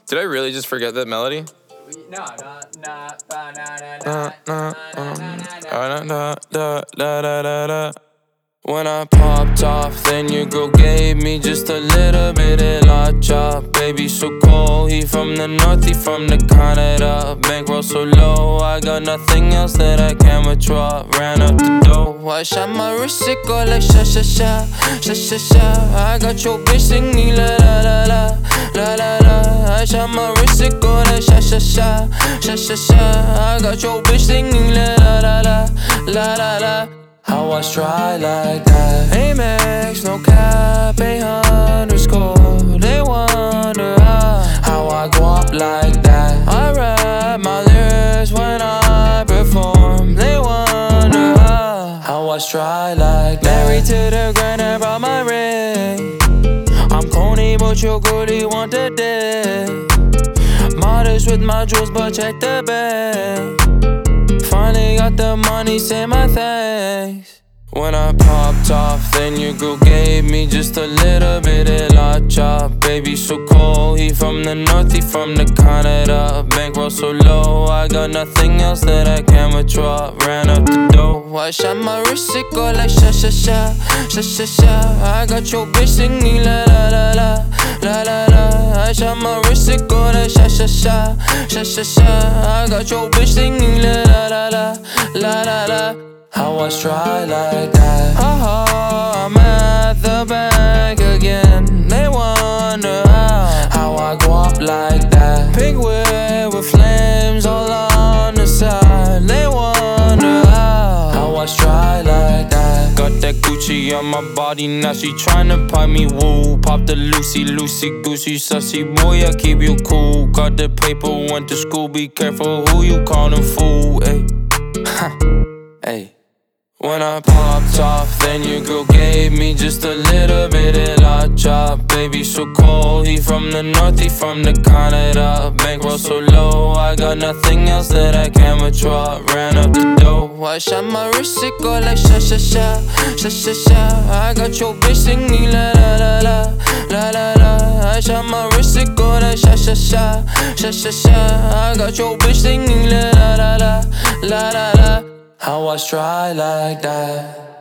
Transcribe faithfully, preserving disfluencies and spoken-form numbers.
Did I really just forget that melody? No, no, no, na na na na na. When I popped off, then your girl gave me just a little bit of la chop. Baby so cold, he from the north, he from the Canada. Bankroll so low, I got nothing else that I can withdraw. Ran up the dough, I shot my wrist, it go like sha sha sha, sha sha sha. I got your bitch singing la la la la, la la la. I shot my wrist, it go like sha sha sha, sha sha sha. I got your bitch singing la la la la, la la la. How I try like that? Amex, no cap, eight underscore. They wonder how, how I go up like that. I rap my lyrics when I perform. They wonder how, how I try like that. Married to the grind, I brought my ring. I'm corny, but your girlie want the dick. Modest with my jewels, but check the bag. Finally got the money, say my thanks. When I popped off, then your girl gave me just a little bit of la chop. Baby so cold, he from the north, he from the Canada. Bankroll so low, I got nothing else that I can withdraw. Ran up the dough, I shot my wrist, it go like sha sha sha, sha sha sha. I got your bitch singing la la la la, la la la. I shot my wrist, it go like sha sha sha, sha sha sha. I got your bitch singing la la la la, la la la. How I try like that? Oh, I'm at the bank again. They wonder how, how I go up like that. Pink whip with flames all on the side. They wonder how, how I try like that. Got that Gucci on my body, now she tryna pipe me woo. Pop the Lucy, Lucy, Goosey, sussy boy, I keep you cool. Got the paper, went to school, be careful who you callin' fool, ayy. Ayy. When I popped off, then your girl gave me just a little bit of la chop. Baby so cold, he from the north, he from the Canada. Bankroll so low, I got nothing else that I can withdraw. Ran up the dough, I shot my wrist, it go like sha sha sha, sha sha sha. I got your bitch singing la la la la, la la la. I shot my wrist, it go like sha sha sha, sha sha sha. I got your bitch singing la la la la, la la la. How I try like that?